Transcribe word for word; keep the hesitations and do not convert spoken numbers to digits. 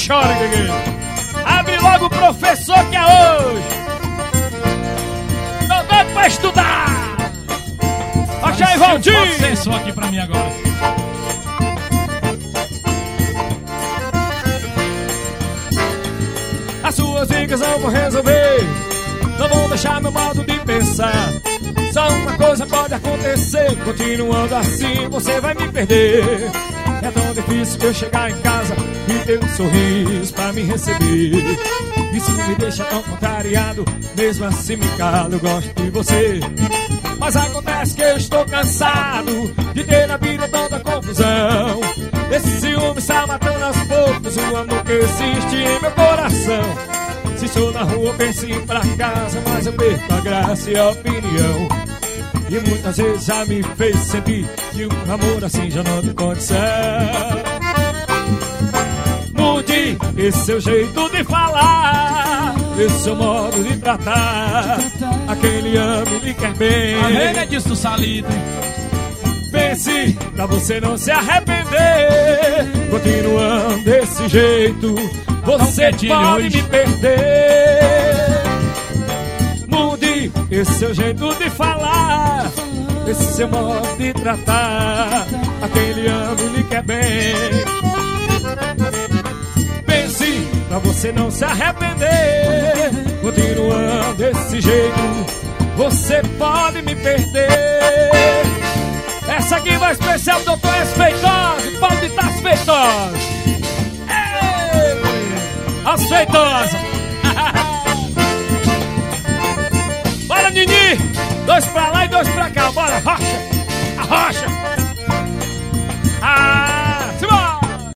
chora, Gueguê. Abre logo o professor que é hoje. Tô doido pra estudar. Baixa aí, Valdir. Pode só aqui pra mim agora. As suas dicas não vão resolver, não vão deixar meu modo de pensar. Só uma coisa pode acontecer, continuando assim você vai me perder. É tão difícil eu chegar em casa e ter um sorriso pra me receber. Isso me deixa tão contrariado, mesmo assim me calo, eu gosto de você. Mas acontece que eu estou cansado de ter na vida tanta confusão. Esse ciúme está matando aos poucos o amor que existe em meu coração. Se estou na rua penso em ir pra casa, mas eu perco a graça e a opinião. E muitas vezes já me fez sentir que um amor assim já não tem condição. Mude esse seu jeito de falar, esse seu modo de tratar. A quem lhe ama e lhe quer bem. A regra disso, Salito. Pense pra você não se arrepender. Continuando desse jeito, você pode me perder. Mude esse seu jeito de falar, esse seu modo de tratar. A quem lhe ama e lhe quer bem. Pense pra você não se arrepender. Continuando desse jeito, você pode me perder. Essa aqui vai especial, doutor